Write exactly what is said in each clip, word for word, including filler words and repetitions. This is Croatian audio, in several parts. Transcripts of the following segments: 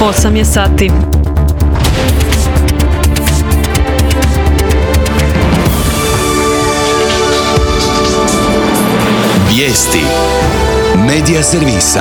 osam je sati. Vijesti Medija servisa.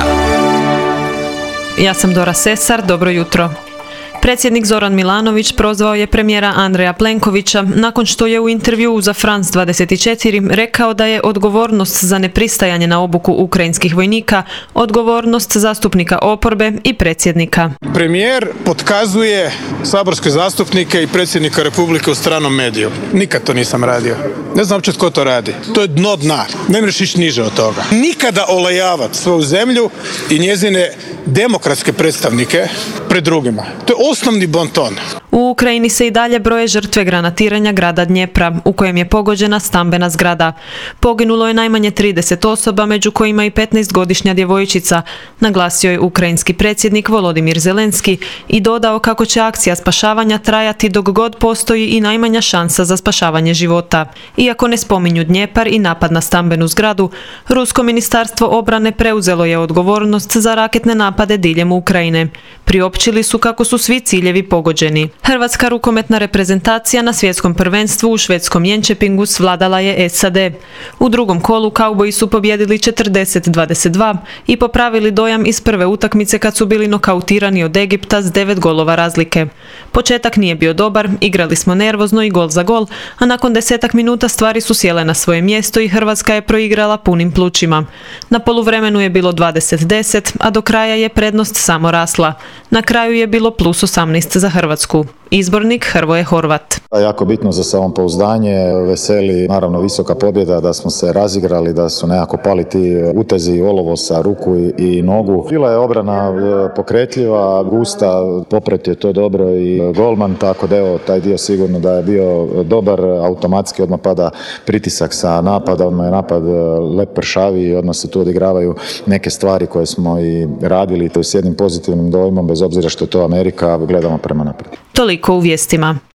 Ja sam Dora Sesar, dobro jutro. Predsjednik Zoran Milanović prozvao je premijera Andreja Plenkovića nakon što je u intervjuu za France dvadeset četiri rekao da je odgovornost za nepristajanje na obuku ukrajinskih vojnika odgovornost zastupnika oporbe i predsjednika. Premijer potkazuje saborske zastupnike i predsjednika Republike u stranom mediju. Nikad to nisam radio. Ne znam uopće tko to radi. To je dno dna. Ne možeš ići niže od toga. Nikada olajavati svoju zemlju i njezine demokratske predstavnike pred drugima. To je osnovni bonton. U Ukrajini se i dalje broje žrtve granatiranja grada Dnjepra, u kojem je pogođena stambena zgrada. Poginulo je najmanje trideset osoba, među kojima i petnaestogodišnja djevojčica, naglasio je ukrajinski predsjednik Volodimir Zelenski i dodao kako će akcija spašavanja trajati dok god postoji i najmanja šansa za spašavanje života. Iako ne spominju Dnjepar i napad na stambenu zgradu, Rusko ministarstvo obrane preuzelo je odgovornost za raketne napade diljem Ukrajine. Priopćili su kako su svi ciljevi pogođeni. Hrvatska rukometna reprezentacija na svjetskom prvenstvu u švedskom Jönköpingu svladala je S A D. U drugom kolu kauboji su pobjedili četrdeset dvadeset dva i popravili dojam iz prve utakmice kad su bili nokautirani od Egipta s devet golova razlike. Početak nije bio dobar, igrali smo nervozno i gol za gol, a nakon desetak minuta stvari su sjele na svoje mjesto i Hrvatska je proigrala punim plućima. Na poluvremenu je bilo dvadeset deset, a do kraja je prednost samo rasla. Na kraju je bilo plus osamnaest za Hrvatsku. Izbornik Hrvoje Horvat. Jako bitno za samopouzdanje, veseli naravno visoka pobjeda, da smo se razigrali, da su nekako pali ti utezi olovo sa ruku i, i nogu. Bila je obrana pokretljiva, gusta, popret je to dobro i golman, tako da evo taj dio sigurno da je bio dobar, automatski odmah pada pritisak sa napada, odmah je napad lep pršavi i odmah se tu odigravaju neke stvari koje smo i radili, to je s jednim pozitivnim dojmom, bez obzira što je to Amerika, gledamo prema naprijed. Toliko u vijestima.